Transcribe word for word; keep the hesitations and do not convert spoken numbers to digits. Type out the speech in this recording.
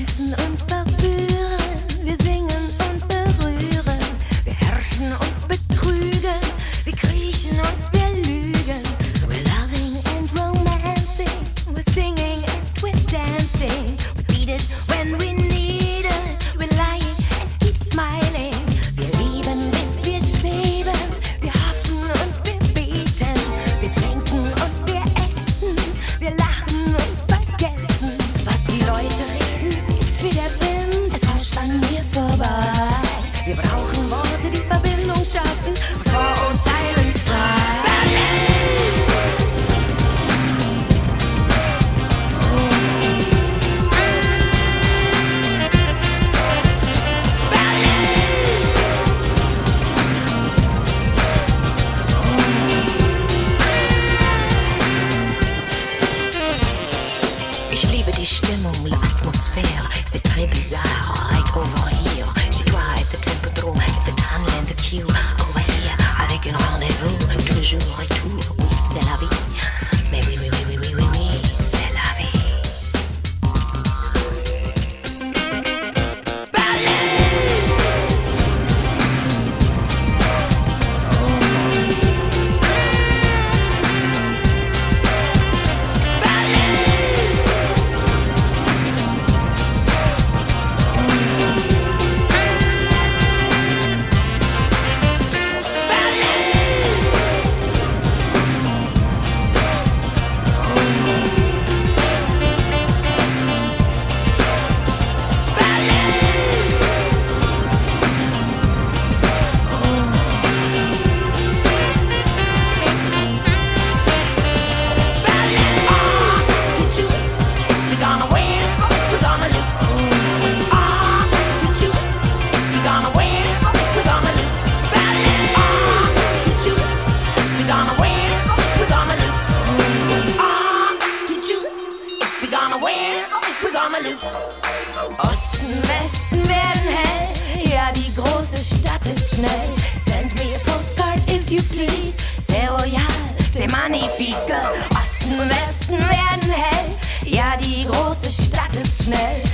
tanzen und verführen, wir singen und berühren, wir herrschen und betrügen, wir kriechen und wir lügen. We're loving and romancing, we're singing and we're dancing. We beat it when we need it, we're lying and keep smiling. Wir lieben, bis wir schweben, wir hoffen und wir beten, wir trinken und wir essen, wir lachen und vergessen. Was die Leute reden, ist wie der Wind, es rauscht an mir vorbei. Wir brauchen Worte, die Verbindung schaffen, Vorurteilen frei. Ich liebe die Stimmung, l'atmosphère, c'est très bizarre, right over here. Chez toi, at the Tempodrome, at the tunnel and the queue, over here, avec un rendez-vous, toujours et tout, oui, c'est la vie. Mais oui, oui, oui, oui, oui, oui, oui, c'est la vie. Osten, Westen werden hell, ja die große Stadt ist schnell. Send me a postcard if you please, c'est royal, c'est magnifique. Osten, Westen werden hell, ja die große Stadt ist schnell.